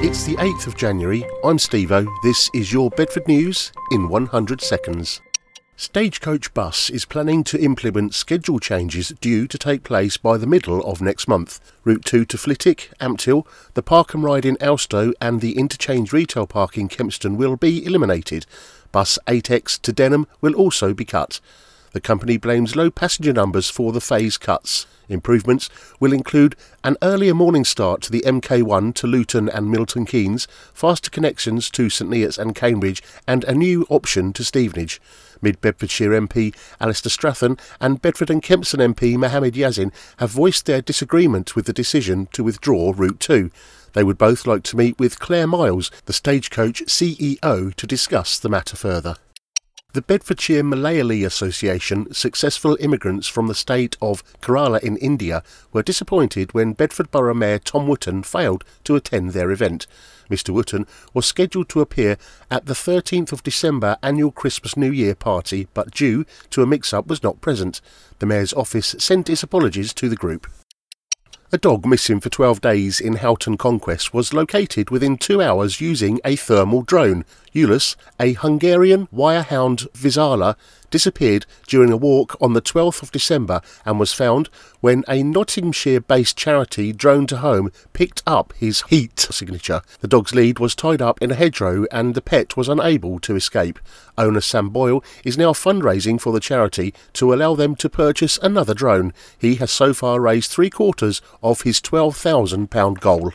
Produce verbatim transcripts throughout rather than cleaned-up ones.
It's the eighth of January, I'm Steve-O, this is your Bedford News in one hundred seconds. Stagecoach Bus is planning to implement schedule changes due to take place by the middle of next month. Route two to Flitwick, Ampthill, the Park and Ride in Alstow and the Interchange Retail Park in Kempston will be eliminated. Bus eight X to Denham will also be cut. The company blames low passenger numbers for the phase cuts. Improvements will include an earlier morning start to the M K one to Luton and Milton Keynes, faster connections to St Neots and Cambridge and a new option to Stevenage. Mid-Bedfordshire M P Alistair Strathern and Bedford and Kempston M P Mohammed Yazin have voiced their disagreement with the decision to withdraw Route two. They would both like to meet with Claire Miles, the Stagecoach C E O, to discuss the matter further. The Bedfordshire Malayali Association, successful immigrants from the state of Kerala in India, were disappointed when Bedford Borough Mayor Tom Wootton failed to attend their event. Mr Wootton was scheduled to appear at the thirteenth of December annual Christmas New Year party, but due to a mix-up was not present. The Mayor's office sent its apologies to the group. A dog missing for twelve days in Houghton Conquest was located within two hours using a thermal drone. Ulus, a Hungarian wirehound Vizsla, disappeared during a walk on the twelfth of December and was found when a Nottinghamshire-based charity drone to home picked up his heat signature. The dog's lead was tied up in a hedgerow and the pet was unable to escape. Owner Sam Boyle is now fundraising for the charity to allow them to purchase another drone. He has so far raised three quarters of his twelve thousand pounds goal.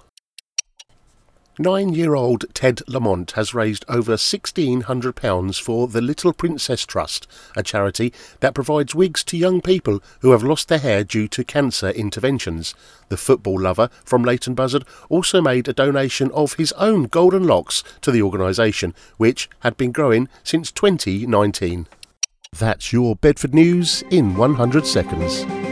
Nine-year-old Ted Lamont has raised over sixteen hundred pounds for the Little Princess Trust, a charity that provides wigs to young people who have lost their hair due to cancer interventions. The football lover from Leighton Buzzard also made a donation of his own golden locks to the organisation, which had been growing since twenty nineteen. That's your Bedford News in one hundred seconds.